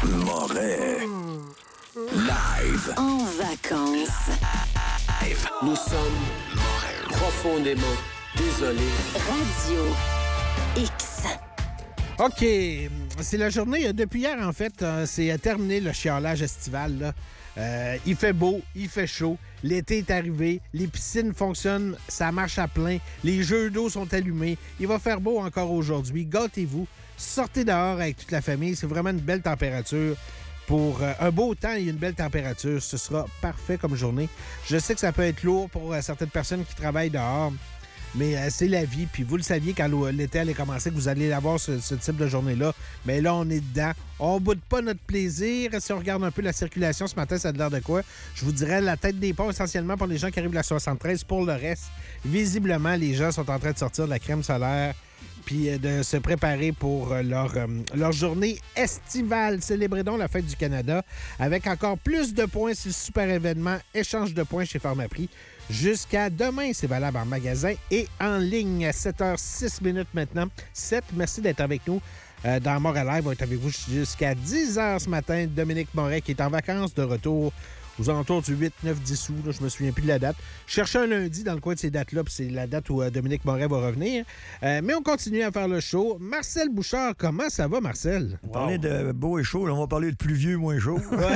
Moret. Live. En vacances. Nous sommes profondément désolés. Radio X. OK. C'est la journée. Depuis hier, en fait, c'est terminé le chiolage estival. Là. Il fait beau, il fait chaud. L'été est arrivé. Les piscines fonctionnent. Ça marche à plein. Les jeux d'eau sont allumés. Il va faire beau encore aujourd'hui. Gâtez-vous. Sortez dehors avec toute la famille. C'est vraiment une belle température. Pour un beau temps et une belle température, ce sera parfait comme journée. Je sais que ça peut être lourd pour certaines personnes qui travaillent dehors, mais c'est la vie. Puis vous le saviez quand l'été allait commencer que vous allez avoir ce type de journée-là. Mais là, on est dedans. On ne boude pas notre plaisir. Si on regarde un peu la circulation ce matin, ça a l'air de quoi? Je vous dirais la tête des ponts essentiellement pour les gens qui arrivent de la 73. Pour le reste, visiblement, les gens sont en train de sortir de la crème solaire puis de se préparer pour leur journée estivale. Célébrez donc la fête du Canada avec encore plus de points sur le super événement Échange de points chez Pharmaprix. Jusqu'à demain, c'est valable en magasin et en ligne. À 7h06 maintenant. 7, merci d'être avec nous. Dans Montréal Live, on va être avec vous jusqu'à 10h ce matin. Dominique Moret qui est en vacances de retour aux alentours du 8, 9, 10 août. Là, je me souviens plus de la date. Je cherchais un lundi dans le coin de ces dates-là, puis c'est la date où Dominique Moret va revenir. Mais on continue à faire le show. Marcel Bouchard, comment ça va, Marcel? On parlait de beau et chaud, là, on va parler de pluvieux, moins chaud.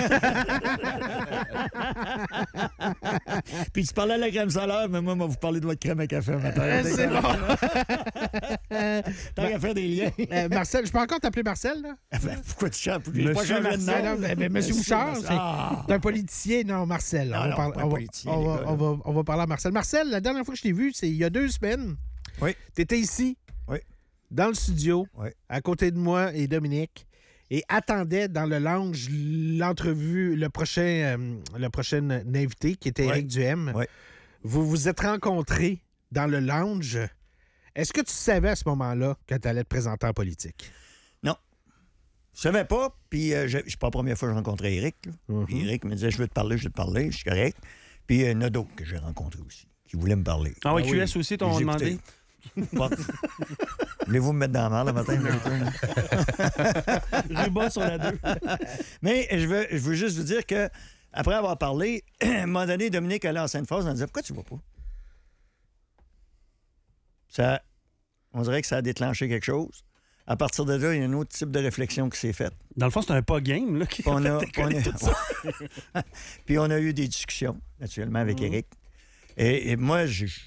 Puis tu parlais de la crème solaire, mais moi, je vais vous parler de votre crème à café matin. C'est bon. Tant qu'à faire des liens. Marcel, je peux encore t'appeler Marcel, là? Pourquoi tu chantes? Monsieur Marcel. Monsieur Bouchard, c'est un politicien. Non, Marcel. On va parler à Marcel. Marcel, la dernière fois que je t'ai vu, c'est il y a 2 semaines. Oui. Tu étais ici, oui, dans le studio, oui, à côté de moi et Dominique, et attendait dans le lounge l'entrevue, le prochain invité, qui était Éric Duhem. Oui. Vous vous êtes rencontrés dans le lounge. Est-ce que tu savais à ce moment-là que tu allais te présenter en politique? Non. Je savais pas, puis c'est pas la première fois que je rencontrais Éric. Puis Éric me disait, je veux te parler, je suis correct. Puis il y en a d'autres que j'ai rencontrés aussi, qui voulaient me parler. Ah oui, QS aussi, t'ont demandé? Voulez-vous me mettre dans la merde le matin? Je bats sur la 2. Mais je veux juste vous dire que après avoir parlé, à un moment donné, Dominique allait en Sainte-Fosse, on disait, pourquoi tu vas pas? Ça, on dirait que ça a déclenché quelque chose. À partir de là, il y a un autre type de réflexion qui s'est faite. Dans le fond, c'est un pas game là, qui a fait décoller tout ça. Puis on a eu des discussions, naturellement, avec Éric. Et moi,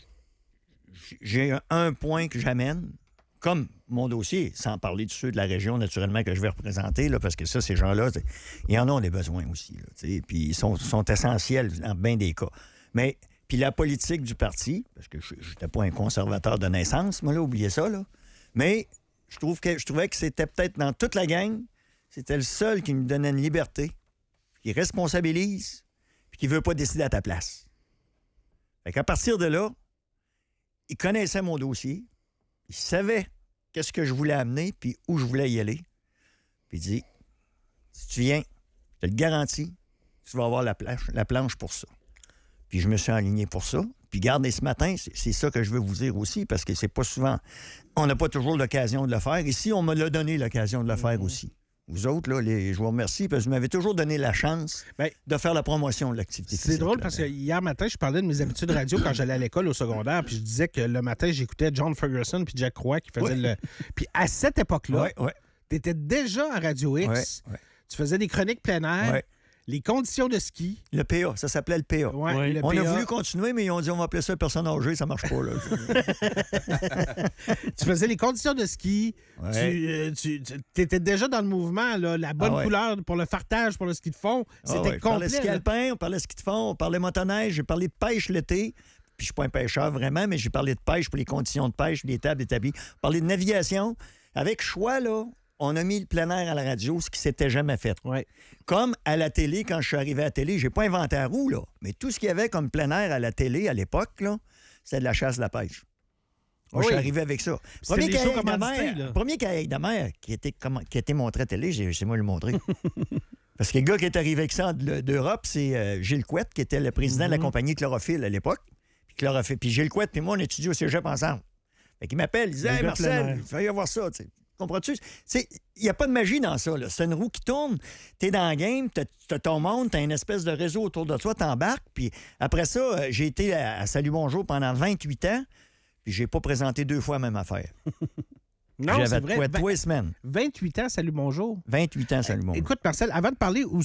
j'ai un point que j'amène, comme mon dossier, sans parler de ceux de la région, naturellement, que je vais représenter, là, parce que ça, ces gens-là, ils en ont des besoins aussi. Là, puis ils sont essentiels dans bien des cas. Mais, puis la politique du parti, parce que je n'étais pas un conservateur de naissance, moi, là, oubliez ça, là. Mais je trouvais que c'était peut-être dans toute la gang, c'était le seul qui nous donnait une liberté, qui responsabilise, puis qui ne veut pas décider à ta place. Fait qu'à partir de là, il connaissait mon dossier, il savait qu'est-ce que je voulais amener, puis où je voulais y aller. Puis il dit, si tu viens, je te le garantis, tu vas avoir la planche pour ça. Puis je me suis aligné pour ça. Puis gardez, ce matin, c'est ça que je veux vous dire aussi, parce que c'est pas souvent... On n'a pas toujours l'occasion de le faire. Ici, on me l'a donné l'occasion de le faire aussi. Vous autres, là, je vous remercie, parce que vous m'avez toujours donné la chance de faire la promotion de l'activité physique. C'est drôle, parce que hier matin, je parlais de mes habitudes radio quand j'allais à l'école au secondaire, puis je disais que le matin, j'écoutais John Ferguson puis Jack Roy qui faisaient le... Puis à cette époque-là, tu étais déjà à Radio X, tu faisais des chroniques plein air, les conditions de ski. Le PA, ça s'appelait le PA. Le on PA. a voulu continuer, mais ils ont dit on va appeler ça personne âgée, ça marche pas. Là. Tu faisais les conditions de ski. Tu étais déjà dans le mouvement, là, la bonne couleur pour le fartage, pour le ski de fond. C'était complet. On parlait ski alpin, on parlait ski de fond, on parlait motoneige, j'ai parlé de pêche l'été. Puis je suis pas un pêcheur vraiment, mais j'ai parlé de pêche pour les conditions de pêche, les tables établies. On parlait de navigation. Avec choix, là, on a mis le plein air à la radio, ce qui s'était jamais fait. Comme à la télé, quand je suis arrivé à la télé, j'ai pas inventé la roue, là. Mais tout ce qu'il y avait comme plein air à la télé à l'époque, là, c'était de la chasse, de la pêche. Moi, je suis arrivé avec ça. Premier kayak de mer qui a été montré à la télé, c'est moi le montré. Parce que le gars qui est arrivé avec ça d'Europe, c'est Gilles Couette, qui était le président de la compagnie Chlorophylle à l'époque. Puis Gilles Couette, puis moi, on étudiait au cégep ensemble. Fait qu'il m'appelle, il disait « Hey, Marcel, il fallait y avoir ça, tu sais. » Comprends-tu? Il n'y a pas de magie dans ça. Là. C'est une roue qui tourne. Tu es dans le game, tu as ton monde, tu as une espèce de réseau autour de toi, tu embarques. Puis après ça, j'ai été à Salut Bonjour pendant 28 ans, puis j'ai pas présenté 2 fois la même affaire. Non, J'avais c'est vrai. quoi, 3 semaines. 28 ans, Salut Bonjour. 28 ans, Salut Bonjour. Écoute, Marcel, avant de parler où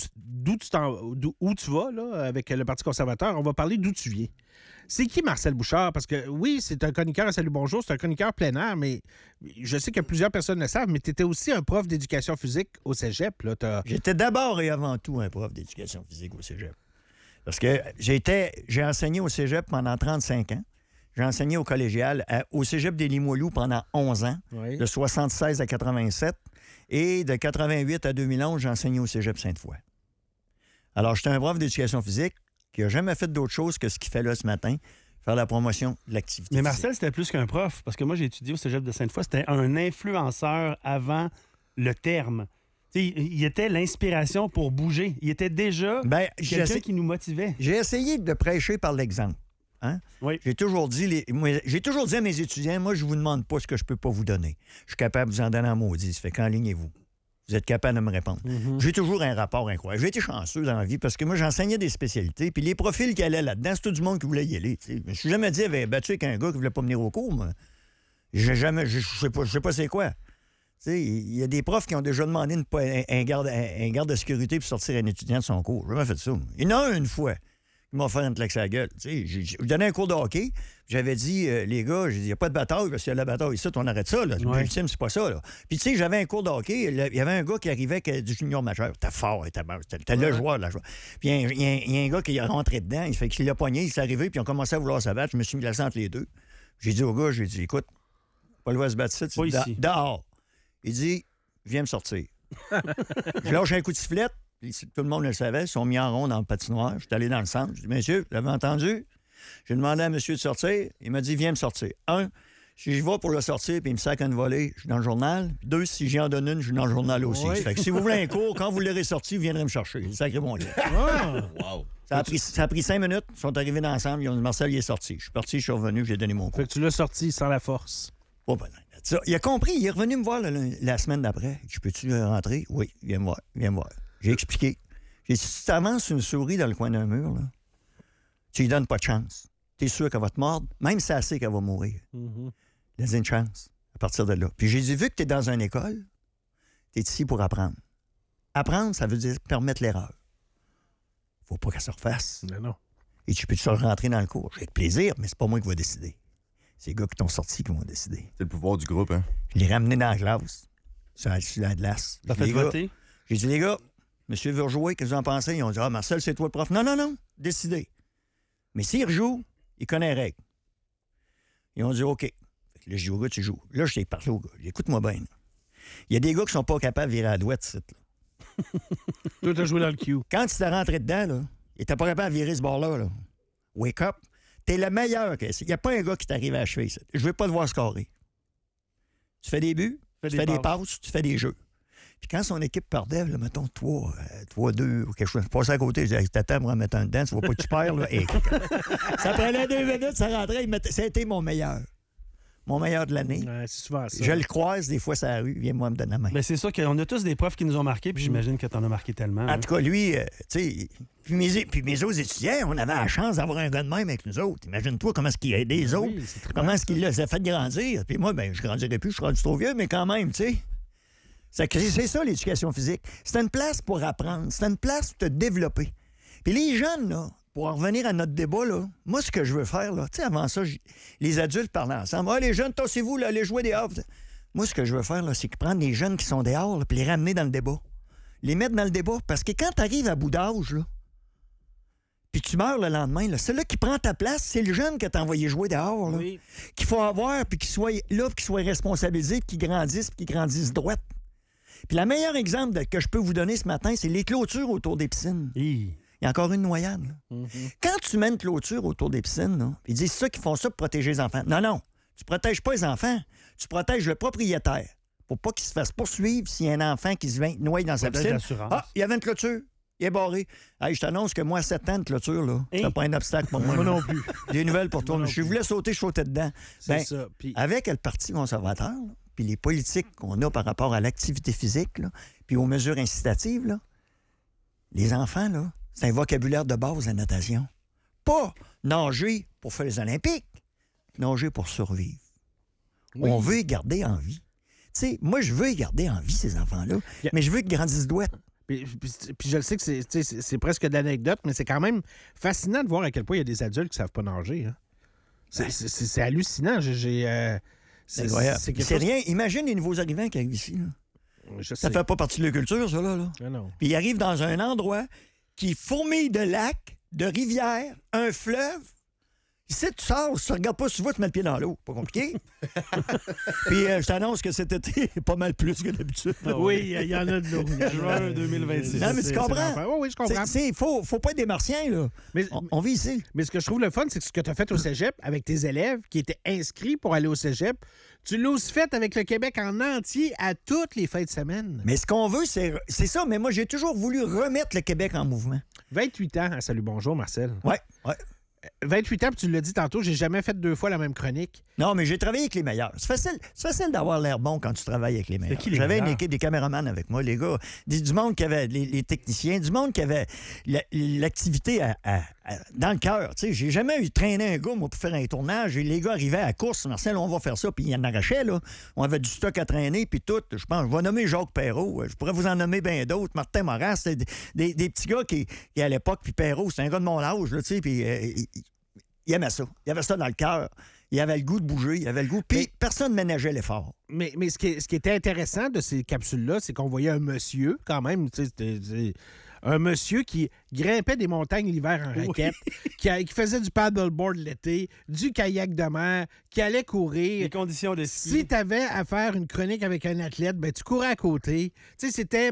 tu vas là, avec le Parti conservateur, on va parler d'où tu viens. C'est qui Marcel Bouchard? Parce que oui, c'est un chroniqueur à Salut Bonjour, c'est un chroniqueur plein air, mais je sais que plusieurs personnes le savent, mais tu étais aussi un prof d'éducation physique au cégep. Là, J'étais d'abord et avant tout un prof d'éducation physique au cégep. Parce que j'ai enseigné au cégep pendant 35 ans. J'ai enseigné au collégial, au cégep des Limoilou pendant 11 ans, Oui. de 76 à 87. Et de 88 à 2011, j'ai enseigné au cégep Sainte-Foy. Alors, j'étais un prof d'éducation physique qui n'a jamais fait d'autre chose que ce qu'il fait là ce matin, faire la promotion de l'activité Mais physique. Marcel, c'était plus qu'un prof, parce que moi, j'ai étudié au cégep de Sainte-Foy. C'était un influenceur avant le terme. T'sais, il était l'inspiration pour bouger. Il était déjà quelqu'un qui nous motivait. J'ai essayé de prêcher par l'exemple. Hein? Oui. J'ai toujours dit à mes étudiants, moi, je vous demande pas ce que je peux pas vous donner. Je suis capable de vous en donner en maudit. Ça fait qu'enlignez-vous. Vous êtes capable de me répondre. Mm-hmm. J'ai toujours un rapport incroyable. J'ai été chanceux dans la vie parce que moi, j'enseignais des spécialités. Puis les profils qui allaient là-dedans, c'est tout du monde qui voulait y aller. T'sais. Je me suis jamais dit, j'avais battu avec un gars qui voulait pas venir au cours. Moi. Je sais pas c'est quoi. Il y a des profs qui ont déjà demandé un garde de sécurité pour sortir un étudiant de son cours. J'ai jamais fait ça. Moi. Il y en a un une fois. Il m'a fait une claque sur la gueule. Je donnais un cours de hockey. J'avais dit, les gars, il n'y a pas de bataille, parce qu'il y a la bataille ici, on arrête ça. Là. Le ultime, c'est pas ça. Là. Puis, tu sais, j'avais un cours de hockey. Il y avait un gars qui arrivait du junior majeur. T'es fort, t'es le joueur de la joueur. Puis, il y a un gars qui est rentré dedans. Il fait qu'il l'a pogné, il s'est arrivé, puis on commençait à vouloir se battre. Je me suis mis placé entre les deux. J'ai dit au gars, écoute, pas le voir se battre ici, dehors. Il dit, viens me sortir. Je lâche un coup de sifflet. Tout le monde le savait, ils sont mis en rond dans le patinoire. Je suis allé dans le centre. Je dis, monsieur, vous l'avez entendu? J'ai demandé à monsieur de sortir. Il m'a dit, viens me sortir. 1, si je vais pour le sortir puis il me sac une volée, je suis dans le journal. 2, si j'y en donne une, je suis dans le journal aussi. Oui. Fait que si vous voulez un cours, quand vous l'aurez sorti, vous viendrez me chercher. Sacré mon gars. Wow. Ça a pris 5 minutes. Ils sont arrivés ensemble. Ils ont dit, Marcel, il est sorti. Je suis parti, je suis revenu, j'ai donné mon cours. Fait que tu l'as sorti sans la force. Oh, ben, ça, il a compris. Il est revenu me voir la semaine d'après. Je peux-tu rentrer? Oui, viens me voir. J'ai expliqué. J'ai dit, si tu avances une souris dans le coin d'un mur, là, tu lui donnes pas de chance. Tu es sûr qu'elle va te mordre, même si elle sait qu'elle va mourir. Laisse une chance à partir de là. Puis j'ai dit, vu que tu es dans une école, tu es ici pour apprendre. Apprendre, ça veut dire permettre l'erreur. Faut pas qu'elle se refasse. Non. Et tu peux-tu rentrer dans le cours? J'ai de plaisir, mais c'est pas moi qui va décider. C'est les gars qui t'ont sorti qui vont décider. C'est le pouvoir du groupe, hein? Je l'ai ramené dans la classe, sur la glace. T'as fait voter? J'ai dit, les gars, monsieur veut rejouer, qu'est-ce que vous en pensez? Ils ont dit, ah, Marcel, c'est toi le prof. Non, décidez. Mais s'il rejoue, il connaît les règles. Ils ont dit, OK. Fait que là, je dis au gars, tu joues. Là, je t'ai parlé au gars. Écoute-moi bien. Là. Il y a des gars qui sont pas capables de virer à la douette, là. Toi, t'as joué dans le queue. Quand tu t'es rentré dedans, là, il était pas capable de virer ce bord-là. Là. Wake up. T'es le meilleur. Il n'y a pas un gars qui t'arrive à achever ça. Je veux pas te voir scorer. Tu fais des buts, tu fais des passes, tu fais des jeux. Puis quand son équipe perdait, là, mettons 3-2 ou quelque chose, je passais à côté, je disais, t'attends pour en mettre un dedans, tu vois pas que tu perds. Là. Et, ça prenait 2 minutes, ça rentrait, ça a été mon meilleur. Mon meilleur de l'année. Ouais, c'est souvent ça. Je le croise des fois sur la rue, viens-moi me donner la main. Ben, c'est sûr qu'on a tous des profs qui nous ont marqués, puis j'imagine que t'en as marqué tellement. En tout cas, lui, tu sais, puis mes autres étudiants, on avait la chance d'avoir un gars de même avec nous autres. Imagine-toi comment est-ce qu'il a aidé les autres, comment est-ce qu'il les a fait grandir. Puis moi, ben, je grandirais plus, je suis rendu trop vieux, mais quand même, tu sais. C'est ça, l'éducation physique. C'est une place pour apprendre. C'est une place pour te développer. Puis les jeunes, là, pour en revenir à notre débat, là, moi, ce que je veux faire, là, tu sais, avant ça, les adultes parlaient ensemble. Ah, les jeunes, tassez-vous, là, allez jouer dehors. Moi, ce que je veux faire, là, c'est prendre les jeunes qui sont dehors, là, puis les ramener dans le débat. Les mettre dans le débat. Parce que quand tu arrives à bout d'âge, là, puis tu meurs le lendemain, là, celui-là qui prend ta place, c'est le jeune que t'as envoyé jouer dehors, là, qu'il faut avoir, puis qu'il soit là, puis qu'il soit responsabilisé, puis qu'il grandisse droite. Puis le meilleur exemple que je peux vous donner ce matin, c'est les clôtures autour des piscines. Il y a encore une noyade. Quand tu mets une clôture autour des piscines, là, ils disent ceux qui font ça pour protéger les enfants. Non. Tu protèges pas les enfants. Tu protèges le propriétaire. Pour pas qu'il se fasse poursuivre s'il y a un enfant qui se noie dans sa piscine. Ah, il y avait une clôture. Il est barré. Hey, je t'annonce que moi, 7 ans de clôture, là, c'est pas un obstacle pour moi. Moi non plus. Des nouvelles pour toi. Je voulais sauter, je sautais dedans. C'est ça. Puis... Avec le Parti conservateur, puis les politiques qu'on a par rapport à l'activité physique, là, puis aux mesures incitatives, là, les enfants, là, c'est un vocabulaire de base, la natation. Pas nager pour faire les Olympiques, nager pour survivre. Oui. On veut les garder en vie. Tu sais, moi, je veux les garder en vie, ces enfants-là, mais je veux qu'ils grandissent douettes. Puis je le sais que c'est presque de l'anecdote, mais c'est quand même fascinant de voir à quel point il y a des adultes qui ne savent pas nager. Hein. C'est hallucinant. C'est incroyable. C'est rien. Imagine les nouveaux arrivants qui arrivent ici. Là. Ça fait pas partie de leur culture, ça, là. Ah non. Puis ils arrivent dans un endroit qui fourmille de lacs, de rivières, un fleuve. Ici, tu sors, si tu ne regardes pas, tu vois, tu mets le pied dans l'eau. Pas compliqué. Puis je t'annonce que cet été est pas mal plus que d'habitude. Oui, il y en a de l'eau. Juin 2026. Non, mais tu comprends? Oui, je comprends. Il faut pas être des martiens, là. Mais, on vit ici. Mais ce que je trouve le fun, c'est que ce que tu as fait au cégep avec tes élèves qui étaient inscrits pour aller au cégep, tu l'as aussi fait avec le Québec en entier à toutes les fins de semaine. Mais ce qu'on veut, c'est ça. Mais moi, j'ai toujours voulu remettre le Québec en mouvement. 28 ans. Salut, bonjour, Marcel. Oui. 28 ans, puis tu l'as dit tantôt, j'ai jamais fait 2 fois la même chronique. Non, mais j'ai travaillé avec les meilleurs. C'est facile d'avoir l'air bon quand tu travailles avec les meilleurs. J'avais une équipe des caméramans avec moi, les gars. Du monde qui avait les techniciens, du monde qui avait l'activité dans le cœur. Tu sais, j'ai jamais eu traîné un gars, moi, pour faire un tournage. Et les gars arrivaient à la course. Marcel, on va faire ça. Puis il y en arrachait, là. On avait du stock à traîner, puis tout. Je pense, je vais nommer Jacques Perrault. Je pourrais vous en nommer bien d'autres. Martin Moras, c'était des petits gars qui, à l'époque, puis Perrault, c'était un gars de mon âge, là, tu sais, puis il aimait ça. Il avait ça dans le cœur. Il avait le goût de bouger. Il avait le goût. Puis personne ne ménageait l'effort. Mais ce qui était intéressant de ces capsules-là, c'est qu'on voyait un monsieur, quand même, tu sais, un monsieur qui grimpait des montagnes l'hiver en raquette, qui faisait du paddleboard l'été, du kayak de mer, qui allait courir. Les conditions de ski. Si tu avais à faire une chronique avec un athlète, ben tu courais à côté. Tu sais, c'était...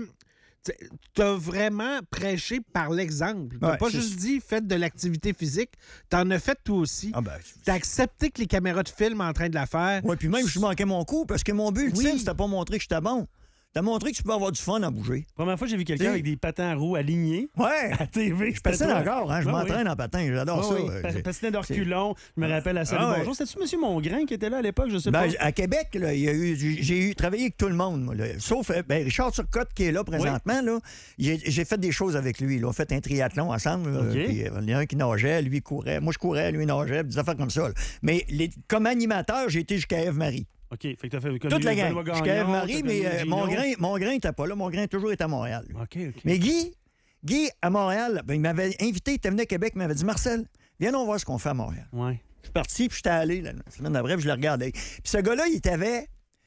T'as vraiment prêché par l'exemple. T'as pas juste dit faites de l'activité physique, t'en as fait toi aussi. T'as accepté que les caméras de film en train de la faire. Oui, puis même je manquais mon coup parce que mon but ultime, c'était pas montrer que j'étais bon. T'as montré que tu peux avoir du fun à bouger. Première fois, j'ai vu quelqu'un avec des patins à roues alignés. Ouais. À TV. Je patine encore, hein. Je m'entraîne en patin. J'adore ça. Patinais d'orculon. Je me rappelle à Salut Bonjour. C'était-tu M. Mongrain qui était là à l'époque? Je sais pas. À Québec, là, j'ai travaillé avec tout le monde. Moi, sauf Richard Turcotte qui est là présentement. Là, j'ai fait des choses avec lui. Là. On a fait un triathlon ensemble. Puis, il y en a un qui nageait, lui courait. Moi, je courais, lui nageait. Des affaires comme ça. Là. Mais comme animateur, j'ai été jusqu'à Ève-Marie. OK. Fait que t'as fait comme toute la gang. Jusqu'à Ève-Marie, mais mon grain n'était pas là. Mon grain a toujours été à Montréal. OK. Mais Guy, à Montréal, il m'avait invité, il était venu à Québec, il m'avait dit Marcel, viens donc voir ce qu'on fait à Montréal. Ouais. Je suis parti, puis j'étais allé la semaine d'après, puis je le regardais. Puis ce gars-là, il avait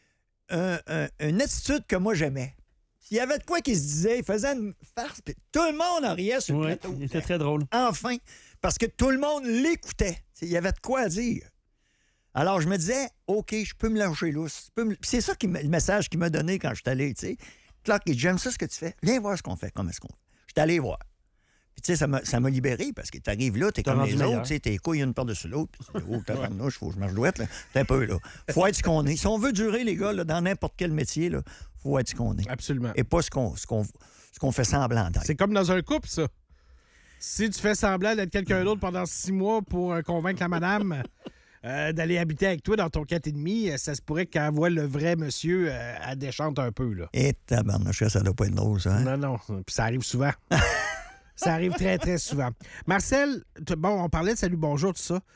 une attitude que moi j'aimais. S'il y avait de quoi qu'il se disait, il faisait une farce, puis tout le monde en riait sur le plateau. Il était très drôle. Enfin, parce que tout le monde l'écoutait. Il y avait de quoi dire. Alors, je me disais, OK, je peux me lâcher lousse. C'est ça le message qu'il m'a donné quand je suis allé, tu sais. Clark, j'aime ça ce que tu fais. Viens voir ce qu'on fait, comment est-ce qu'on fait. Je suis allé voir. Puis, tu sais, ça m'a libéré parce que tu arrives là, tu es comme les autres, tu sais, tes couilles une par-dessus l'autre. Puis, oh, tabarnouche, faut que je marche douette, là. T'es un peu, là. Faut être ce qu'on est. Si on veut durer, les gars, là, dans n'importe quel métier, là, faut être ce qu'on est. Absolument. Et pas ce qu'on fait semblant d'être. C'est comme dans un couple, ça. Si tu fais semblant d'être quelqu'un d'autre pendant 6 mois pour convaincre la madame d'aller habiter avec toi dans ton 4,5, ça se pourrait qu'elle voit le vrai monsieur, elle déchante un peu, là. Et tabarnouche, ça doit pas être drôle, ça. Hein? Non. Puis ça arrive souvent. Ça arrive très, très souvent. Marcel, bon, on parlait de Salut Bonjour, tout ça.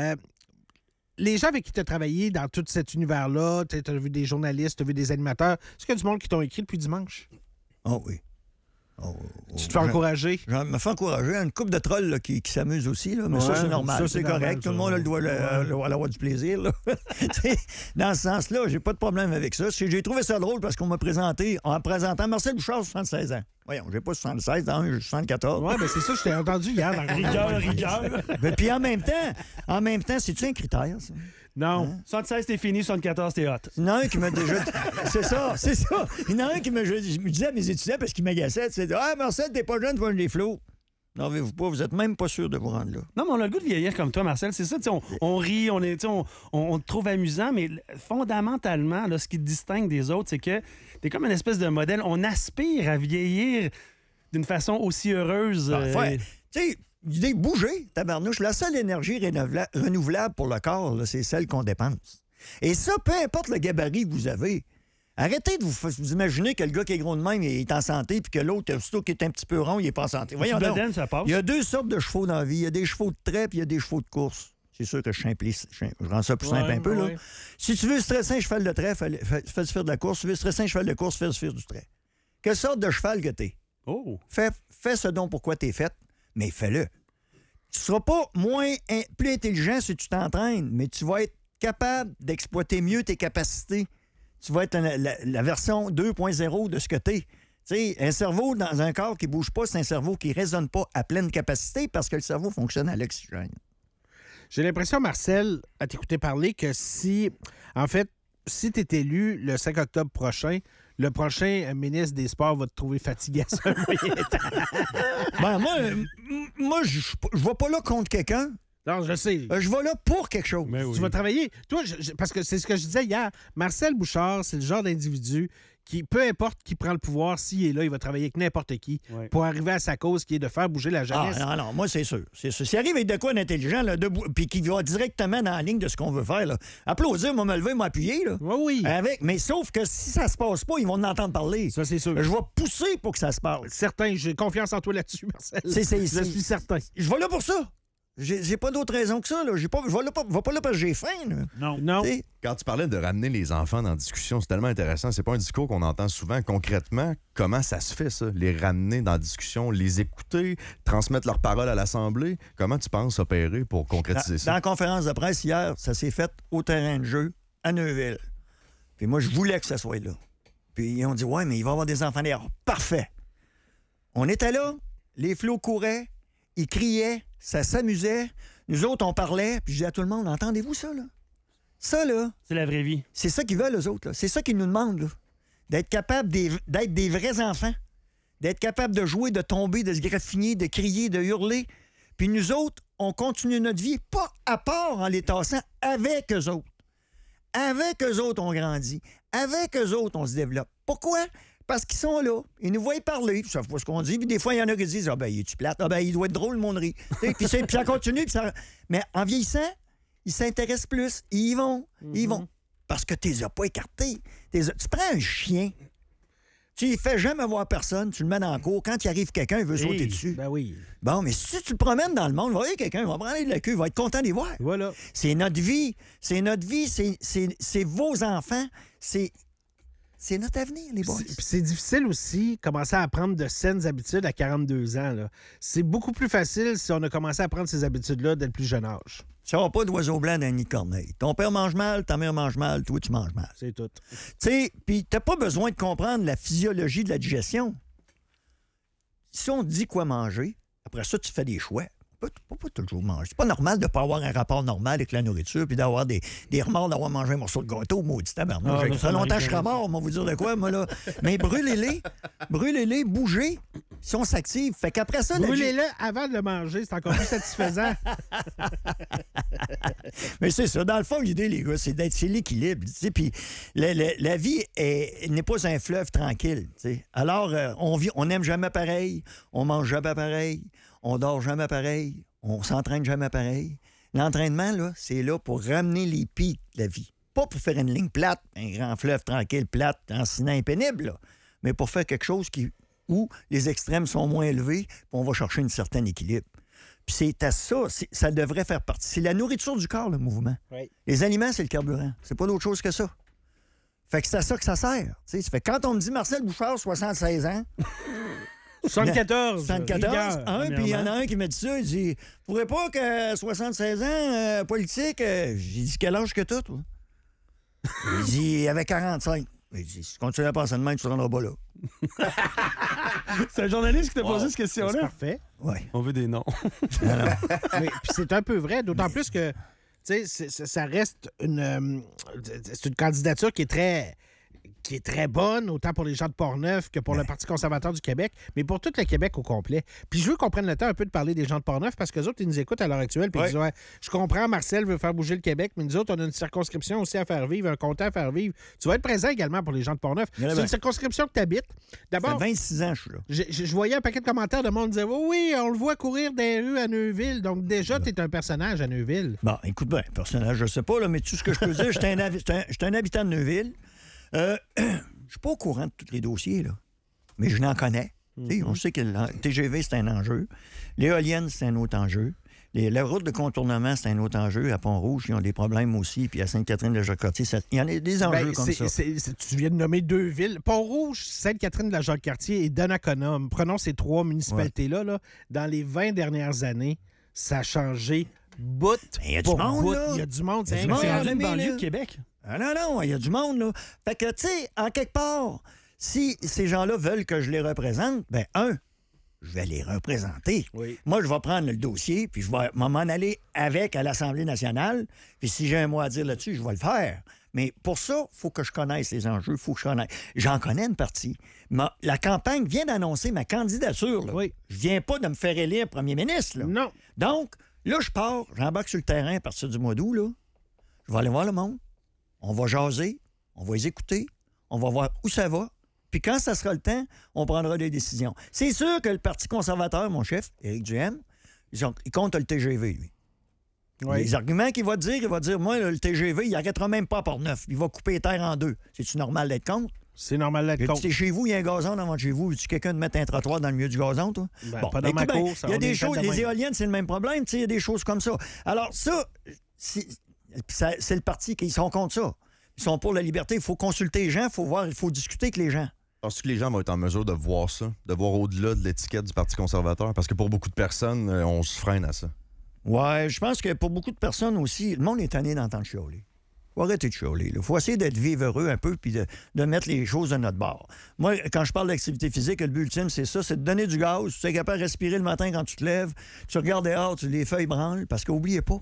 Les gens avec qui tu as travaillé dans tout cet univers-là, tu as vu des journalistes, tu as vu des animateurs, est-ce qu'il y a du monde qui t'ont écrit depuis dimanche? Oh oui. Tu te fais encourager? Je me fais encourager. Une couple de trolls là, qui s'amusent aussi, là, mais ça, c'est normal. Ça, c'est correct. Tout le monde a le droit d'avoir du plaisir. Là. Dans ce sens-là, j'ai pas de problème avec ça. J'ai trouvé ça drôle parce qu'on m'a présenté, en présentant Marcel Bouchard, 76 ans. Voyons, j'ai pas 76 ans, j'ai 74. Oui, mais c'est ça, je t'ai entendu hier dans rigueur. Mais puis en même temps, c'est-tu un critère, ça? Non. Hein? 76, t'es fini, 74, t'es hot. Il y en a un qui m'a déjà... c'est ça. Il y en a un qui me disait à mes étudiants, parce qu'il m'agaçait, c'est « Ah, Marcel, t'es pas jeune, tu vas les flots. » Non, avez-vous pas, vous êtes même pas sûr de vous rendre là. Non, mais on a le goût de vieillir comme toi, Marcel. C'est ça, on rit, on te trouve amusant, mais fondamentalement, là, ce qui te distingue des autres, c'est que t'es comme une espèce de modèle. On aspire à vieillir d'une façon aussi heureuse. Tu sais... L'idée, bouger, tabarnouche. La seule énergie renouvelable pour le corps, là, c'est celle qu'on dépense. Et ça, peu importe le gabarit que vous avez, arrêtez de vous imaginer que le gars qui est gros de même il est en santé puis que l'autre, aussitôt qui est un petit peu rond, il n'est pas en santé. Voyons donc. Ça passe. Il y a 2 sortes de chevaux dans la vie. Il y a des chevaux de trait puis il y a des chevaux de course. C'est sûr que je rends ça plus simple un peu. Là. Si tu veux stresser un cheval de trait, fais faire de la course. Si tu veux stresser un cheval de course, fais faire du trait. Quelle sorte de cheval que t'es? Oh. Fais ce dont pourquoi t'es fait, mais fais-le. Tu seras pas plus intelligent si tu t'entraînes, mais tu vas être capable d'exploiter mieux tes capacités. Tu vas être la version 2.0 de ce que t'es. Tu sais, un cerveau dans un corps qui bouge pas, c'est un cerveau qui résonne pas à pleine capacité parce que le cerveau fonctionne à l'oxygène. J'ai l'impression, Marcel, à t'écouter parler, que si tu es élu le 5 octobre prochain, le prochain ministre des Sports va te trouver fatigué à ce moyen temps. Ben, moi je vais pas là contre quelqu'un. Non, je sais. Je vais là pour quelque chose. Mais oui. Tu vas travailler. Toi, parce que c'est ce que je disais hier, Marcel Bouchard, c'est le genre d'individu qui, peu importe qui prend le pouvoir, s'il est là, il va travailler avec n'importe qui pour arriver à sa cause qui est de faire bouger la jeunesse. Ah, non, moi, c'est sûr. C'est sûr. S'il arrive avec de quoi d'intelligent, puis qui va directement dans la ligne de ce qu'on veut faire, là, applaudir, moi, me lever, m'appuyer. Là, oui. Mais sauf que si ça se passe pas, ils vont en entendre parler. Ça, c'est sûr. Je vais pousser pour que ça se passe. Certain. J'ai confiance en toi là-dessus, Marcel. Je suis certain. Je vais là pour ça. J'ai pas d'autre raison que ça. Là. Je vais pas là parce que j'ai faim. Là. Non. T'sais? Quand tu parlais de ramener les enfants dans la discussion, c'est tellement intéressant. C'est pas un discours qu'on entend souvent. Concrètement, comment ça se fait, ça? Les ramener dans la discussion, les écouter, transmettre leurs paroles à l'Assemblée. Comment tu penses opérer pour concrétiser ça? Dans la conférence de presse hier, ça s'est fait au terrain de jeu à Neuville. Puis moi, je voulais que ça soit là. Puis ils ont dit, ouais, mais il va y avoir des enfants derrière. Parfait. On était là, les flots couraient, ils criaient, ça s'amusait. Nous autres, on parlait, puis je disais à tout le monde, entendez-vous ça, là? Ça, là... C'est la vraie vie. C'est ça qu'ils veulent, eux autres, là. C'est ça qu'ils nous demandent, là. D'être capable d'être des vrais enfants. D'être capable de jouer, de tomber, de se graffiner, de crier, de hurler. Puis nous autres, on continue notre vie, pas à part en les tassant, avec eux autres. Avec eux autres, on grandit. Avec eux autres, on se développe. Pourquoi? Parce qu'ils sont là. Ils nous voient parler, puis ils savent pas ce qu'on dit. Puis des fois, il y en a qui disent, ah ben, il est-tu plate? Ah ben, il doit être drôle, le monde rit. Puis ça continue. Mais en vieillissant, ils s'intéressent plus. Ils y vont. Ils y vont. Parce que tu les as pas écartés. Tu prends un chien, tu ne fais jamais voir personne, tu le mets dans le cours. Quand il arrive quelqu'un, il veut sauter dessus. Ben oui. Bon, mais si tu le promènes dans le monde, il va y avoir quelqu'un, il va prendre de la queue, il va être content d'y voir. Voilà. C'est notre vie. C'est notre vie. C'est vos enfants. C'est notre avenir, les boys. C'est difficile aussi de commencer à apprendre de saines habitudes à 42 ans. Là. C'est beaucoup plus facile si on a commencé à prendre ces habitudes-là dès le plus jeune âge. Tu n'auras pas d'oiseau blanc dans un nid de corneille. Ton père mange mal, ta mère mange mal, toi, tu manges mal. C'est tout. Tu sais, puis t'as pas besoin de comprendre la physiologie de la digestion. Si on te dit quoi manger, après ça, tu fais des choix. Pas toujours manger. C'est pas normal de ne pas avoir un rapport normal avec la nourriture puis d'avoir des remords d'avoir mangé un morceau de gâteau, maudit tabarnak. Ça fait longtemps que je serais mort, on va vous dire de quoi, moi, là. Mais brûlez-les, bougez, si on s'active. Fait qu'après ça... Brûlez-le avant de le manger, c'est encore plus satisfaisant. Mais c'est ça. Dans le fond, l'idée, les gars, c'est l'équilibre. Puis la vie n'est pas un fleuve tranquille. T'sais. Alors, on n'aime jamais pareil, on mange jamais pareil, on dort jamais pareil, on s'entraîne jamais pareil. L'entraînement, là, c'est là pour ramener les pics de la vie. Pas pour faire une ligne plate, un grand fleuve tranquille, plate, ensinant et pénible, là, mais pour faire quelque chose où les extrêmes sont moins élevés, puis on va chercher un certain équilibre. Puis c'est à ça, ça devrait faire partie. C'est la nourriture du corps, le mouvement. Oui. Les aliments, c'est le carburant. C'est pas d'autre chose que ça. Fait que c'est à ça que ça sert. Ça fait que quand on me dit Marcel Bouchard, 76 ans... 74. 74. Puis il y en a un qui m'a dit ça. Il dit, « Pourrais pas que 76 ans, politique... J'ai dit, quel âge que t'as, toi? Il dit, il avait 45. Il dit, si tu continues à penser de même, tu ne te rendras pas là. C'est un journaliste qui t'a posé cette question-là? C'est parfait. Oui. On veut des noms. Mais puis c'est un peu vrai, d'autant plus que ça reste c'est une candidature qui est qui est très bonne, autant pour les gens de Portneuf que pour le Parti conservateur du Québec, mais pour tout le Québec au complet. Puis je veux qu'on prenne le temps un peu de parler des gens de Portneuf parce que les autres, ils nous écoutent à l'heure actuelle. Puis ils disent, ouais, je comprends, Marcel veut faire bouger le Québec, mais nous autres, on a une circonscription aussi à faire vivre, un comté à faire vivre. Tu vas être présent également pour les gens de Portneuf. C'est une circonscription que tu habites. D'abord, ça fait 26 ans que je suis là. Je voyais un paquet de commentaires de monde qui disait, oui, on le voit courir des rues à Neuville. Donc déjà, tu es un personnage à Neuville. Bon, écoute bien, personnage, je sais pas, là, mais tout ce que je peux dire, j'étais un habitant de Neuville. Je suis pas au courant de tous les dossiers, là, mais je n'en connais. On sait que le TGV, c'est un enjeu. L'éolienne, c'est un autre enjeu. La route de contournement, c'est un autre enjeu. À Pont-Rouge, ils ont des problèmes aussi. Puis à Sainte-Catherine-de-la-Jacques-Cartier, il y en a des enjeux comme ça. Tu viens de nommer 2 villes. Pont-Rouge, Sainte-Catherine-de-la-Jacques-Cartier et Donnacona. Prenons ces 3 municipalités-là. Là, dans les 20 dernières années, ça a changé bout pour bout. Il y a du monde. C'est rendu une banlieue de Québec. Ah non, il y a du monde, là. Fait que, tu sais, en quelque part, si ces gens-là veulent que je les représente, bien, je vais les représenter. Oui. Moi, je vais prendre le dossier, puis je vais m'en aller avec à l'Assemblée nationale, puis si j'ai un mot à dire là-dessus, je vais le faire. Mais pour ça, il faut que je connaisse les enjeux, il faut que je connaisse. J'en connais une partie. La campagne vient d'annoncer ma candidature, là. Oui. Je viens pas de me faire élire premier ministre, là. Non. Donc, là, je pars, j'embarque sur le terrain à partir du mois d'août, là. Je vais aller voir le monde. On va jaser, on va les écouter, on va voir où ça va. Puis quand ça sera le temps, on prendra des décisions. C'est sûr que le Parti conservateur, mon chef, Éric Duhaime, il compte le TGV, lui. Oui. Les arguments qu'il va dire, il va dire, moi, le TGV, il n'arrêtera même pas à Portneuf. Il va couper les terres en 2. C'est-tu normal d'être contre? C'est normal d'être contre. C'est chez vous, il y a un gazon devant chez vous. Veux-tu quelqu'un de mettre un trottoir dans le milieu du gazon, toi? Pas dans ma cour. Il y a des choses, les éoliennes, c'est le même problème. Il y a des choses comme ça. Alors ça, c'est le parti qui sont contre ça. Ils sont pour la liberté. Il faut consulter les gens, il faut voir, il faut discuter avec les gens. Penses-tu que les gens vont être en mesure de voir ça, de voir au-delà de l'étiquette du Parti conservateur? Parce que pour beaucoup de personnes, on se freine à ça. Ouais, je pense que pour beaucoup de personnes aussi, le monde est tanné d'entendre chialer. Il faut arrêter de chialer. Il faut essayer d'être vivreux un peu puis de mettre les choses de notre bord. Moi, quand je parle d'activité physique, le but ultime, c'est ça, c'est de donner du gaz. Tu es capable de respirer le matin quand tu te lèves. Tu regardes dehors, les feuilles branlent. Parce qu'oubliez pas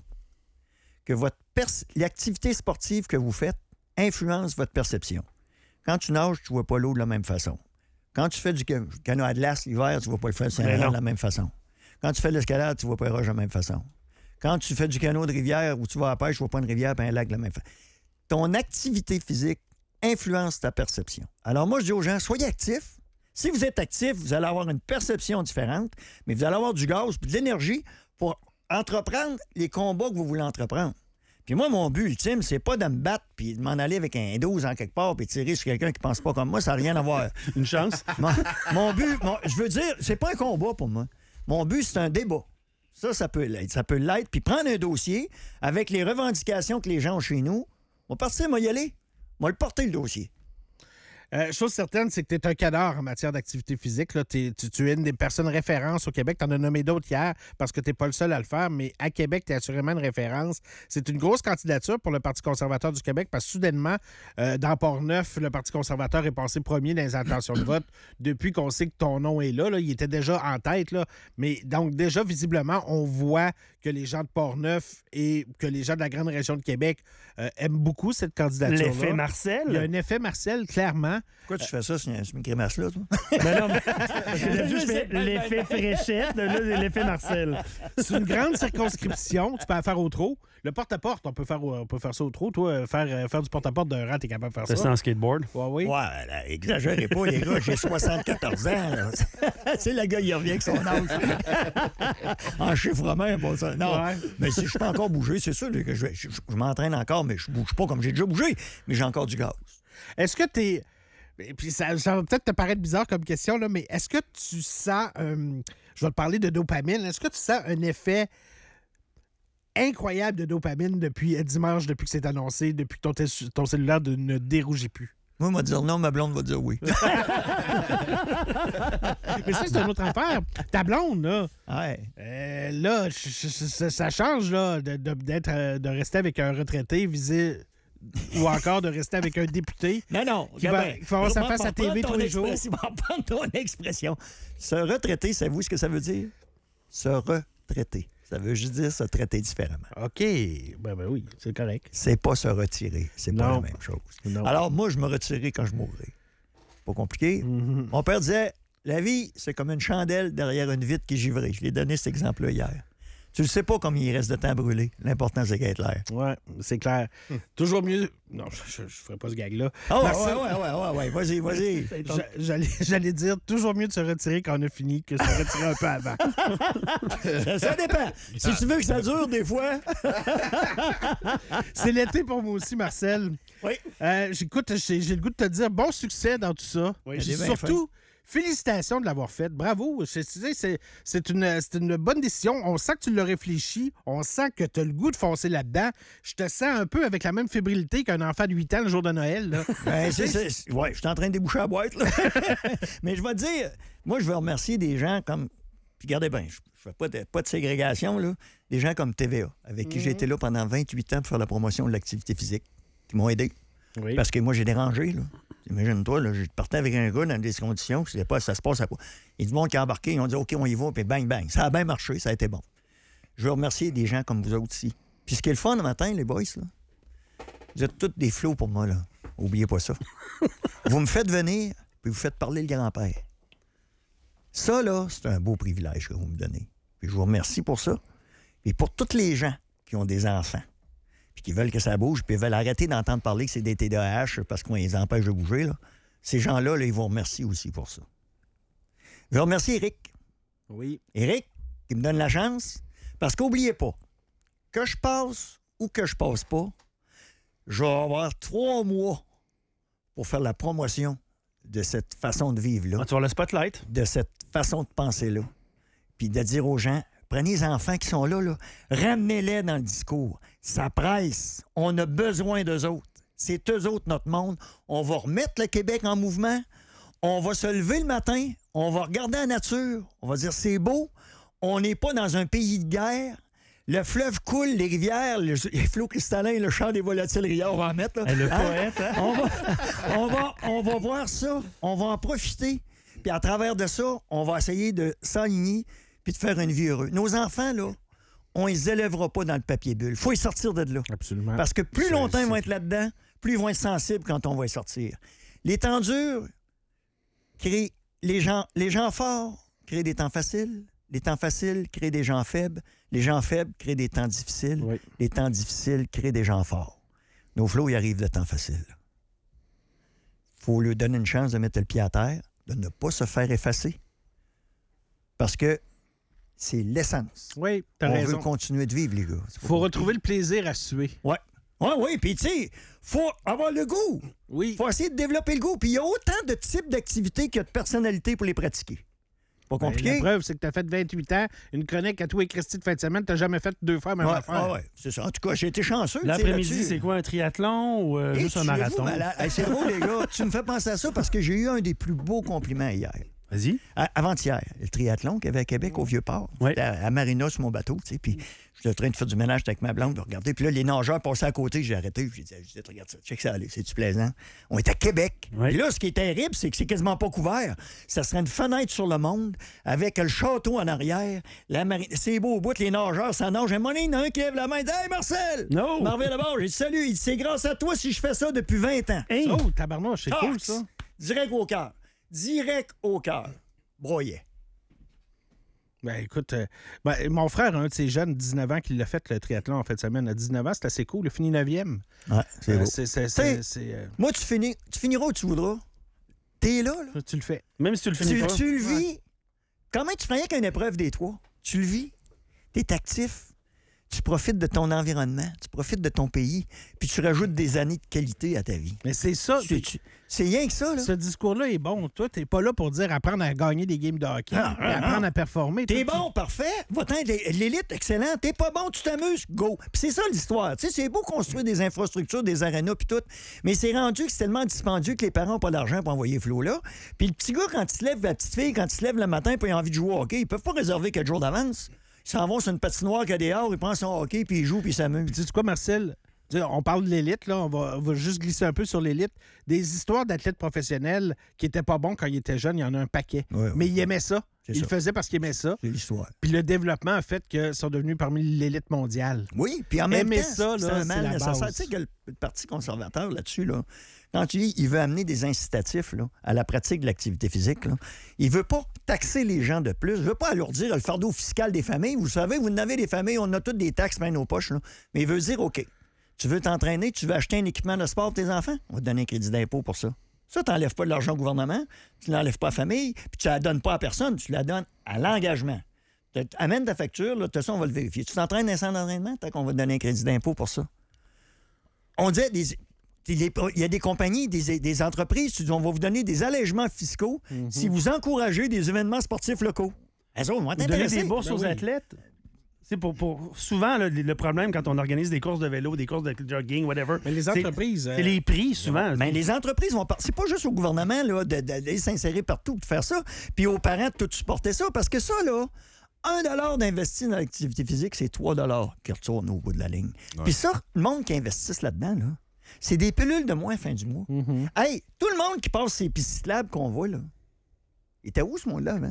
que l'activité sportive que vous faites influence votre perception. Quand tu nages, tu ne vois pas l'eau de la même façon. Quand tu fais du canot à glace l'hiver, tu ne vois pas le faire de la même façon. Quand tu fais de l'escalade, tu ne vois pas les roches de la même façon. Quand tu fais du canot de rivière ou tu vas à la pêche, tu ne vois pas une rivière et un lac de la même façon. Ton activité physique influence ta perception. Alors moi, je dis aux gens, soyez actifs. Si vous êtes actif, vous allez avoir une perception différente, mais vous allez avoir du gaz et de l'énergie pour entreprendre les combats que vous voulez entreprendre. Puis moi, mon but ultime, c'est pas de me battre puis de m'en aller avec un 12 en quelque part puis tirer sur quelqu'un qui pense pas comme moi. Ça n'a rien à voir. Une chance. Mon but, je veux dire, c'est pas un combat pour moi. Mon but, c'est un débat. Ça peut l'être. Ça peut l'être. Puis prendre un dossier avec les revendications que les gens ont chez nous. On va partir, on va y aller. On va le porter, le dossier. Chose certaine, c'est que tu es un cadre en matière d'activité physique. Là. Tu es une des personnes références au Québec. Tu en as nommé d'autres hier parce que tu n'es pas le seul à le faire, mais à Québec, tu es assurément une référence. C'est une grosse candidature pour le Parti conservateur du Québec parce que soudainement, dans Portneuf, le Parti conservateur est passé premier dans les intentions de vote depuis qu'on sait que ton nom est là. Il était déjà en tête. Là. Mais donc, déjà, visiblement, on voit que les gens de Portneuf et que les gens de la grande région de Québec aiment beaucoup cette candidature-là. L'effet Marcel. Il y a un effet Marcel, clairement. Pourquoi tu fais ça? C'est une grimace-là, toi? Mais non, mais je fais l'effet Fréchette, là, l'effet Marcel. C'est une grande circonscription. Tu peux la faire au trot. Le porte-à-porte, on peut faire ça au trot. Toi, faire du porte-à-porte d'un rang, t'es capable de faire ça. C'est ça en skateboard? Oui. Ouais, là, exagérez pas, les gars. J'ai 74 ans. Tu sais, le gars, il revient avec son âge. En chiffre romain, pas ça. Non, ouais. Mais si je peux encore bouger, c'est sûr que je m'entraîne encore, mais je bouge pas comme j'ai déjà bougé. Mais j'ai encore du gaz. Est-ce que t'es... Et puis ça va peut-être te paraître bizarre comme question, là, mais est-ce que tu sens... je vais te parler de dopamine. Est-ce que tu sens un effet incroyable de dopamine depuis dimanche, depuis que c'est annoncé, depuis que ton cellulaire ne dérougit plus? Moi, on va dire non, ma blonde va dire oui. Mais ça, c'est une autre affaire. Ta blonde, là, ouais. là, ça change là, de rester avec un retraité visé... ou encore de rester avec un député. Non. Qui va avoir sa face à TV tous les jours. Il va prendre ton expression. Se retraiter, savez-vous ce que ça veut dire? Se retraiter. Ça veut juste dire se traiter différemment. OK. Ben oui, c'est correct. C'est pas se retirer. C'est pas Non. la même chose. Non. Alors, moi, je me retirerai quand je mourrai. Pas compliqué. Mon père disait, la vie, c'est comme une chandelle derrière une vitre qui est givrée. Je l'ai donné cet exemple-là hier. Tu ne sais pas combien il reste de temps à brûler. L'important, c'est qu'elle ait l'air. Ouais, c'est clair. Toujours mieux. Non, je ne ferai pas ce gag-là. Oh, Marcel, ouais. Vas-y. J'allais dire toujours mieux de se retirer quand on a fini que de se retirer un peu avant. Ça dépend. Si tu veux que ça dure, des fois. C'est l'été pour moi aussi, Marcel. Oui. J'écoute, j'ai le goût de te dire bon succès dans tout ça. Oui, Puis c'est bien surtout, félicitations de l'avoir fait. Bravo. C'est une bonne décision. On sent que tu l'as réfléchi. On sent que tu as le goût de foncer là-dedans. Je te sens un peu avec la même fébrilité qu'un enfant de 8 ans le jour de Noël. Là. Ouais, je suis en train de déboucher la boîte. Là. Mais je vais te dire, moi, je veux remercier des gens comme. Puis regardez bien, je ne fais pas de ségrégation, là. Des gens comme TVA, avec qui j'ai été là pendant 28 ans pour faire la promotion de l'activité physique, qui m'ont aidé. Oui. Parce que moi, j'ai dérangé, là. Imagine-toi, là, je partais avec un gars dans des conditions, je ne sais pas, ça se passe à quoi. Il y a du monde qui a embarqué, ils ont dit OK, on y va, puis bang, bang. Ça a bien marché, ça a été bon. Je veux remercier des gens comme vous autres ici. Puis ce qui est le fun le matin, les boys, là, vous êtes tous des flots pour moi, là. Oubliez pas ça. Vous me faites venir, puis vous faites parler le grand-père. Ça, là, c'est un beau privilège que vous me donnez. Puis je vous remercie pour ça. Et pour tous les gens qui ont des enfants, puis qui veulent que ça bouge, puis veulent arrêter d'entendre parler que c'est des TDAH parce qu'on les empêche de bouger, là, ces gens-là, là, ils vous remercient aussi pour ça. Je veux remercier Eric. Oui. Eric, qui me donne la chance, parce qu'oubliez pas, que je passe ou que je passe pas, je vais avoir 3 mois pour faire la promotion de cette façon de vivre-là, Tu vois le spotlight? de cette façon de penser-là, puis de dire aux gens, prenez les enfants qui sont là, ramenez-les dans le discours. Ça presse. On a besoin d'eux autres. C'est eux autres, notre monde. On va remettre le Québec en mouvement. On va se lever le matin. On va regarder la nature. On va dire, c'est beau. On n'est pas dans un pays de guerre. Le fleuve coule, les rivières, les flots cristallins, le chant des volatiles rivières, on va en mettre. Là. Le poète, hein? On va voir ça. On va en profiter. Puis à travers de ça, on va essayer de s'aligner puis de faire une vie heureuse. Nos enfants, là, on ne les élèvera pas dans le papier bulle. Il faut les sortir de là. Absolument. Parce que plus longtemps ils vont être là-dedans, plus ils vont être sensibles quand on va les sortir. Les temps durs créent les gens forts créent des temps faciles. Les temps faciles créent des gens faibles. Les gens faibles créent des temps difficiles. Oui. Les temps difficiles créent des gens forts. Nos flots, ils arrivent de temps facile. Il faut leur donner une chance de mettre le pied à terre, de ne pas se faire effacer. Parce que c'est l'essence. Oui, t'as On raison. veut continuer de vivre, les gars. Faut retrouver le plaisir à suer. Ouais. Oui, puis tu sais, faut avoir le goût. Oui. Faut essayer de développer le goût. Puis il y a autant de types d'activités qu'il y a de personnalités pour les pratiquer. Pas compliqué. La preuve, c'est que t'as fait 28 ans, une chronique à toi et Christy de fin de semaine, t'as jamais fait 2 fois la même affaire. Ouais, c'est ça. En tout cas, j'ai été chanceux. L'après-midi, là-dessus. c'est quoi, un triathlon ou Et juste un marathon? C'est drôle, les gars. Tu me fais penser à ça parce que j'ai eu un des plus beaux compliments hier. Vas-y. Avant-hier, le triathlon qu'il y avait à Québec, au Vieux-Port. Oui. J'étais à Marina sur mon bateau, tu sais, puis j'étais en train de faire du ménage avec ma blonde, de regarder. Puis là, les nageurs passaient à côté, j'ai arrêté, j'ai dit, regarde ça, check ça, allez, c'est-tu plaisant? On est à Québec. Oui. Puis là, ce qui est terrible, c'est que c'est quasiment pas couvert. Ça serait une fenêtre sur le monde, avec le château en arrière, la marine. C'est beau au bout, les nageurs, ça nage. À un moment donné, il y en a un qui lève la main, il dit, hey, Marcel! No! M'en reviens d'abord, j'ai dit, salut, il dit, c'est grâce à toi si je fais ça depuis 20 ans. Hey! Oh, tabarnouche, c'est cool, Tox! ça. Direct au cœur. Direct au cœur. Broyet. Ben, écoute, mon frère, un de ces jeunes, 19 ans, qui l'a fait le triathlon en fin de semaine, à 19 ans, c'est assez cool. Il a fini 9e. Ouais, c'est beau. Moi, Moi, tu finiras où tu voudras. T'es là. tu le fais. Même si tu le finis pas. Tu le vis. Comment tu ferais qu'une épreuve des 3? Tu le vis. T'es actif. Tu profites de ton environnement. Tu profites de ton pays. Puis tu rajoutes des années de qualité à ta vie. Mais c'est ça. C'est rien que ça, là. Ce discours-là est bon. Toi, t'es pas là pour dire apprendre à gagner des games de hockey, mais apprendre à performer. T'es Toi, bon, parfait. Va-t'en, l'élite, excellent. T'es pas bon, tu t'amuses, go. Puis c'est ça l'histoire. Tu sais, c'est beau construire des infrastructures, des arénas, puis tout. Mais c'est rendu que c'est tellement dispendieux que les parents n'ont pas d'argent pour envoyer Flo là. Puis le petit gars, quand il se lève, la petite fille, quand il se lève le matin, puis il a envie de jouer au hockey, ils peuvent pas réserver 4 jours d'avance. Ils s'en vont sur une patinoire qui a des dehors, ils prennent son hockey, puis ils jouent, puis ils s'amusent. Tu sais quoi, Marcel? On parle de l'élite, là. On va juste glisser un peu sur l'élite. Des histoires d'athlètes professionnels qui étaient pas bons quand ils étaient jeunes, il y en a un paquet. Ouais. Mais ils aimaient ça. Il le faisait parce qu'il aimait ça. C'est l'histoire. Puis le développement a fait qu'ils sont devenus parmi l'élite mondiale. Oui, puis en même Aimer temps, ça, c'est là, un mal c'est la nécessaire. base. Tu sais que le Parti conservateur, là-dessus, là, quand tu dis il veut amener des incitatifs là, à la pratique de l'activité physique, là, il veut pas taxer les gens de plus, il veut pas alourdir le fardeau fiscal des familles. Vous savez, vous en avez des familles, on a toutes des taxes plein nos poches, là. Mais il veut dire, OK, tu veux t'entraîner, tu veux acheter un équipement de sport pour tes enfants, on va te donner un crédit d'impôt pour ça. Ça, tu n'enlèves pas de l'argent au gouvernement, tu n'enlèves pas à la famille, puis tu ne la donnes pas à personne, tu la donnes à l'engagement. Amène ta facture, là, de toute façon, on va le vérifier. Tu t'entraînes un centre d'entraînement, tant qu'on va te donner un crédit d'impôt pour ça. On dit, il y a des compagnies, des entreprises, tu dis, on va vous donner des allègements fiscaux si vous encouragez des événements sportifs locaux. Elles vont Donner t'intéresser. des bourses aux athlètes. C'est souvent, là, le problème quand on organise des courses de vélo, des courses de jogging, whatever. Mais les entreprises... C'est les prix, souvent. Mais les entreprises vont... C'est pas juste au gouvernement là, d'aller s'insérer partout de faire ça, puis aux parents de tout supporter ça, parce que ça, là, 1 d'investi dans l'activité physique, c'est 3 qui retournent au bout de la ligne. Ouais. Puis ça, le monde qui investisse là-dedans, là, c'est des pilules de moins fin du mois. Hey, tout le monde qui passe ces pistes-là qu'on voit, là, il était où ce monde-là, hein?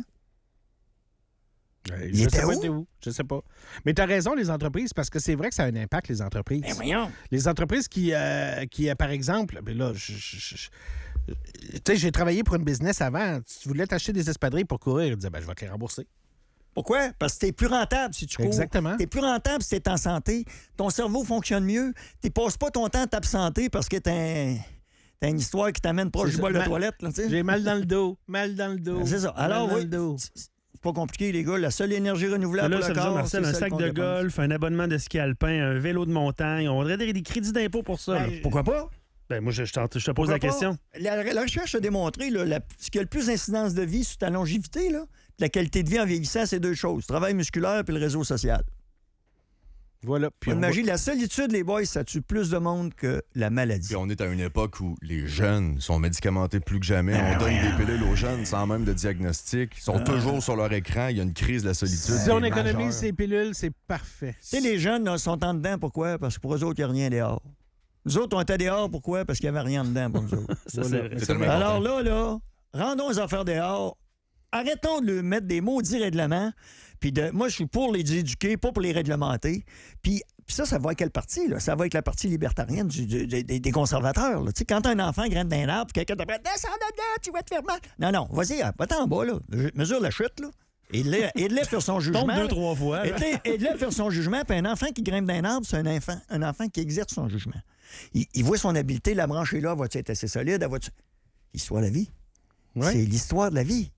Je sais pas t'es où. Je sais pas. Mais tu as raison, les entreprises, parce que c'est vrai que ça a un impact, les entreprises. Ben voyons! Les entreprises qui par exemple, ben là, tu sais, j'ai travaillé pour une business avant. Tu voulais t'acheter des espadrilles pour courir. Ils disaient, ben, je vais te les rembourser. Pourquoi? Parce que t'es plus rentable si tu cours. Exactement. T'es plus rentable si t'es en santé. Ton cerveau fonctionne mieux. Tu passes pas ton temps à t'absenter parce que t'as une histoire qui t'amène proche du bol de toilette. Là, j'ai mal dans le dos. C'est ça. Alors, oui, c'est pas compliqué, les gars. La seule énergie renouvelable Là, pour ça le veut dire, corps, Marcel, c'est un celle sac qu'on de dépense. golf, un abonnement de ski alpin, un vélo de montagne. On aurait des crédits d'impôt pour ça. là. Pourquoi pas? Ben, moi, je te pose Pourquoi la pas? question. La recherche a démontré là, ce qui a le plus d'incidence de vie sur ta longévité, là, la qualité de vie en vieillissant, c'est 2 choses. Le travail musculaire puis le réseau social. Voilà. Puis Imagine, la solitude, les boys, ça tue plus de monde que la maladie. Puis on est à une époque où les jeunes sont médicamentés plus que jamais. On donne des pilules aux jeunes sans même de diagnostic. Ils sont toujours sur leur écran. Il y a une crise de la solitude. Si on qui est économise majeure. ces pilules, c'est parfait. Tu sais, les jeunes là, sont en dedans, pourquoi? Parce que pour eux autres, il n'y a rien dehors. Nous autres, on était dehors, pourquoi? Parce qu'il n'y avait rien dedans pour nous autres. Ça, c'est vrai. C'est tellement Alors important. rendons les affaires dehors. Arrêtons de leur mettre des maudits règlements. Puis moi, je suis pour les éduquer, pas pour les réglementer. Puis ça va avec quelle partie? Là? Ça va avec la partie libertarienne des conservateurs. Là. Tu sais, quand un enfant grimpe d'un arbre, quelqu'un t'appelle « Descends de là, tu vas te faire mal! » Non, vas-y, va-t'en en bas, là. Mesure la chute, là. Aide-le faire son jugement. Tombe 2-3 fois. là. Aide-le faire son jugement. Puis un enfant qui grimpe d'un arbre, c'est un enfant qui exerce son jugement. Il voit son habileté, la branche est là, va-tu être assez solide? L'histoire de la vie. Ouais. C'est l'histoire de la vie.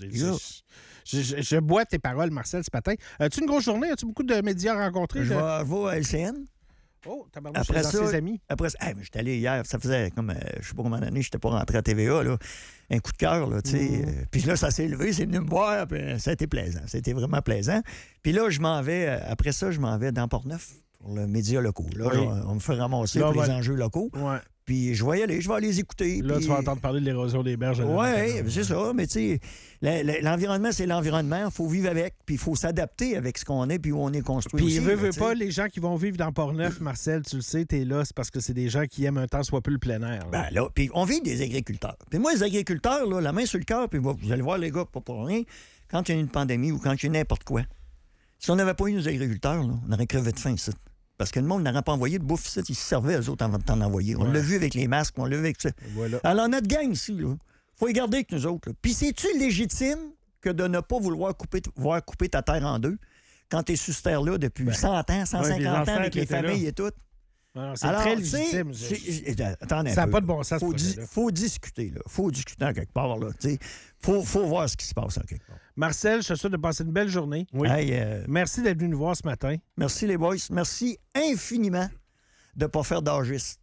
Je bois tes paroles, Marcel, ce matin. As-tu une grosse journée? As-tu beaucoup de médias rencontrés? Je vais à LCN. Oh, tabarnouche, Après dans ça, ses amis. Après ça, je suis allé hier, ça faisait comme, je sais pas combien d'années, je n'étais pas rentré à TVA, là. Un coup de cœur, là, tu sais. Puis là, ça s'est levé, c'est venu me voir, puis ça a été plaisant. C'était vraiment plaisant. Puis là, après ça, je m'en vais dans Port-Neuf pour le média locaux. Là, Oui. on me fait ramasser Là, pour les ouais. enjeux locaux. Ouais. Puis je vais y aller, je vais aller les écouter. Là, puis... tu vas entendre parler de l'érosion des berges. Oui, c'est ça. Mais tu sais, l'environnement, c'est l'environnement. Il faut vivre avec, puis il faut s'adapter avec ce qu'on est, puis où on est construit. Puis, aussi, veux là, tu sais. pas, les gens qui vont vivre dans Port-Neuf, Marcel, tu le sais, t'es là, c'est parce que c'est des gens qui aiment un temps soit plus le plein air. là. Ben là, puis on vit des agriculteurs. Puis moi, les agriculteurs, là, la main sur le cœur, puis vous allez voir, les gars, pas pour rien, quand il y a une pandémie ou quand il y a n'importe quoi, si on n'avait pas eu nos agriculteurs, là, on aurait crevé de faim ici. Parce que le monde n'aurait pas envoyé de bouffe ici, ils se servaient, eux autres, avant de t'en envoyer. On l'a vu avec les masques, on l'a vu avec ça. Voilà. Alors, notre gang ici, il faut les garder avec nous autres. là. Puis c'est-tu légitime que de ne pas vouloir couper ta terre en deux quand tu es sur cette terre-là depuis 100 ans, 150 les ans, ancêtres avec les étaient là. familles et tout? Alors, c'est Alors, très tu sais, légitime. attendez un Ça n'a peu, pas de là. bon sens, ce projet-là. Faut discuter, là. Faut discuter en quelque part, là. Tu sais, faut voir ce qui se passe en quelque part. Marcel, je te souhaite de passer une belle journée. Oui. Hey, Merci d'être venu nous voir ce matin. merci les boys. Merci infiniment de ne pas faire d'âgiste.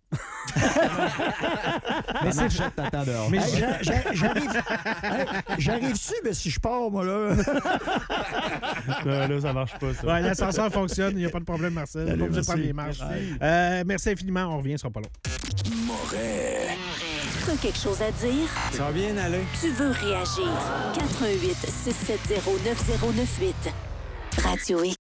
Mais c'est Mais Hey, j'arrive-tu, mais si je pars, moi, là? Là, ça marche pas, ça. Ouais, l'ascenseur fonctionne, il n'y a pas de problème, Marcel. Allez, Pas obligé de merci. prendre les marches. Merci infiniment, on revient, ce sera pas long. T'as quelque chose à dire? Ça va bien aller. Tu veux réagir? 88 670 9098. Radio X.